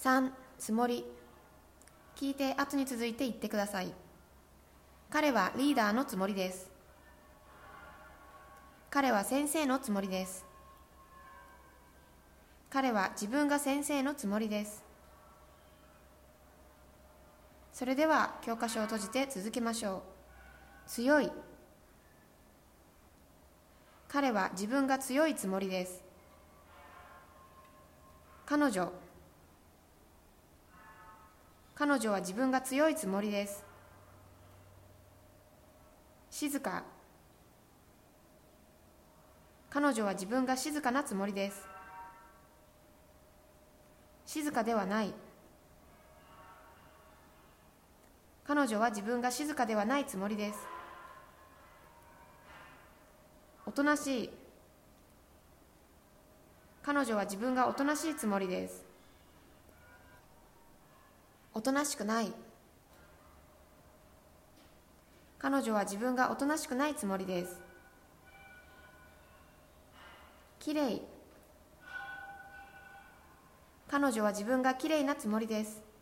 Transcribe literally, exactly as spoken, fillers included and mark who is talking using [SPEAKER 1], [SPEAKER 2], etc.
[SPEAKER 1] さん、つもり。聞いて後に続いて言ってください。彼はリーダーのつもりです。彼は先生のつもりです。彼は自分が先生のつもりです。それでは教科書を閉じて続けましょう。強い。彼は自分が強いつもりです。彼女。彼女は自分が強いつもりです。静か。彼女は自分が静かなつもりです。静かではない。彼女は自分が静かではないつもりです。おとなしい。彼女は自分がおとなしいつもりです。おとなしくない。彼女は自分がおとなしくないつもりです。きれい。彼女は自分がきれいなつもりです。